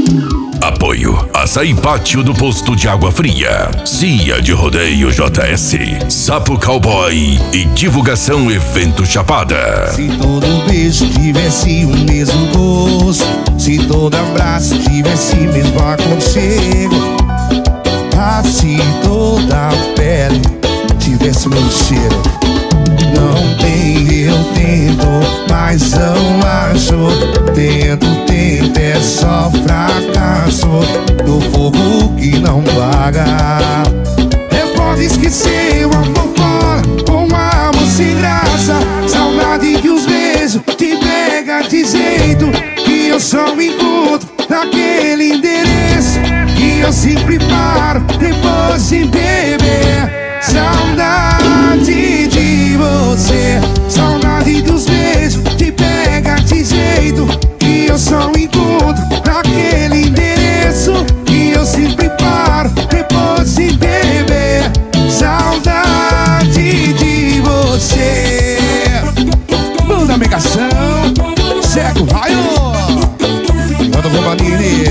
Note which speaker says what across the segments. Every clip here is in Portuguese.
Speaker 1: Apoio Açaí Pátio do Posto de Água Fria, CIA de Rodeio JS, Sapo Cowboy e Divulgação Evento Chapada.
Speaker 2: Se todo beijo tivesse o mesmo gosto, se todo abraço tivesse mesmo aconchego, se toda a pele tivesse o meu cheiro. Não tem, eu tento, mas não acho. Tento, é só fracasso do fogo que não paga. Eu pode esquecer o amor fora, com uma amor sem graça. Saudade que os beijos te pega de jeito que eu só encontro naquele endereço que eu sempre paro depois de beber. Saudade de você, saudade dos beijos te pega de jeito que eu só encontro naquele endereço que eu sempre paro depois de beber. Saudade de você. Manda a negação, segue o raio. Manda o Romanini.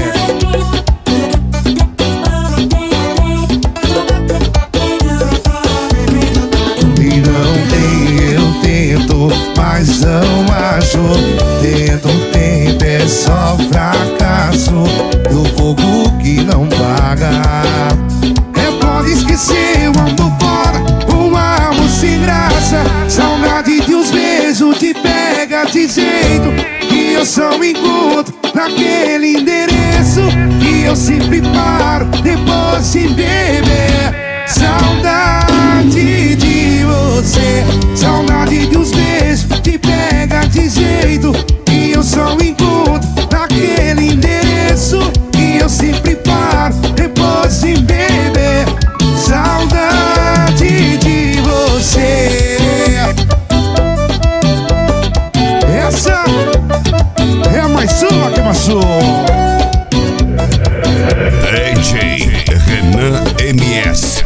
Speaker 2: Mas não acho. Tento, é só fracasso do fogo que não paga. É pode esquecer o amor fora, uma amor sem graça. Saudade de uns beijos te pega de jeito que eu só encontro naquele endereço que eu sempre paro depois de beber. Saudade de você, saudade de uns beijos te pega de jeito que eu só encontro naquele endereço que eu sempre paro depois de beber. Saudade de você. Essa é a mais uma que passou.
Speaker 1: DJ Renan MS.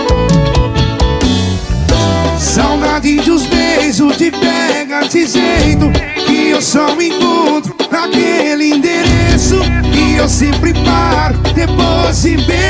Speaker 2: Saudade dos beijos te pega de jeito que eu só encontro naquele endereço que eu sempre paro depois de beber.